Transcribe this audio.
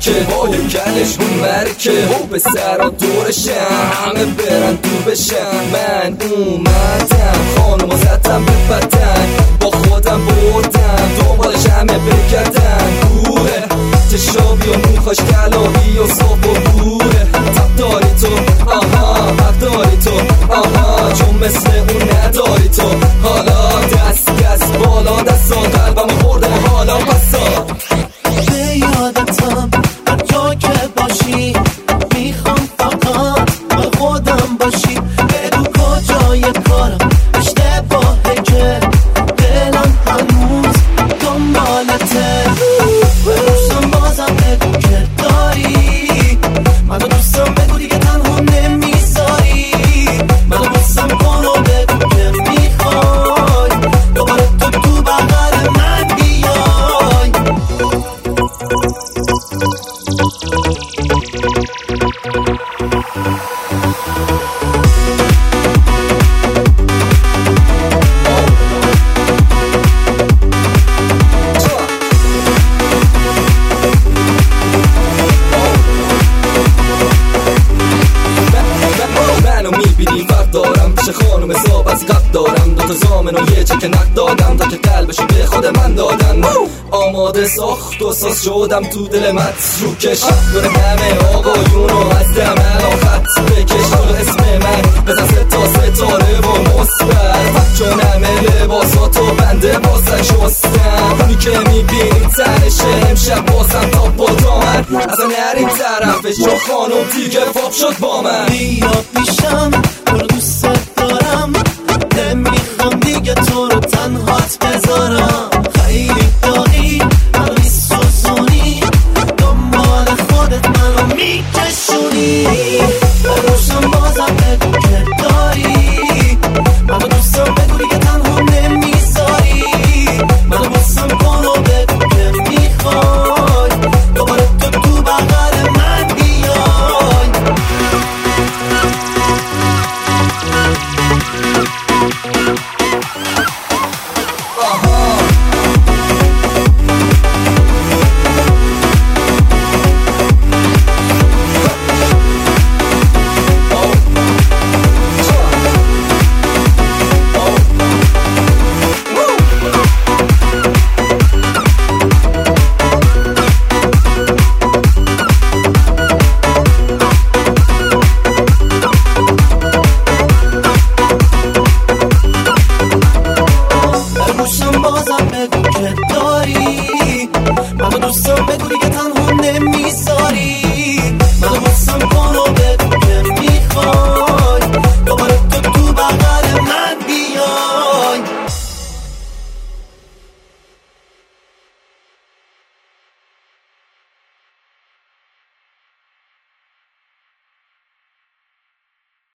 مرکه وای گلشون مرکه به سر و دورشن همه برن دور بشن. من اومدم خانوما زدم به بدن با خودم بردم دنبالش همه بگردن گوره چشابی و موخاش کلابی و صاف و بوره. تب داری تو آها حق داری تو آها چون مثل اون نداری تو. حالا دست بالا دستا قلبم خوردم حالا بسا به یادتم هر جا که باشی میخوام فقط با خودم باشی. بگو کجای کارم اشتباهه که دلم هنوز دنبالته. دوستم بازم بگو که داری منو دوستم بگو دیگه تنها نمیذاری. منو دوستم کن و بگو که میخوای دوباره تو بغل من بیای. چه خانم حساب از قد دارم دوتا زامن و یه چک نک دادم تا که قلبشو به خود من دادن. آماده ساخت و ساز شدم تو دل متروکش دور همه آقایونو از دم الان خط بکش. تو اسم من بزن ستاره و مثبت چون همه لباساتو بنده بازن شستم. اونی که میبینی تنشه امشب بازم تا با دامن اصلا نریم طرفش چون خانم دیگه فاب شد با من. بیا پیشم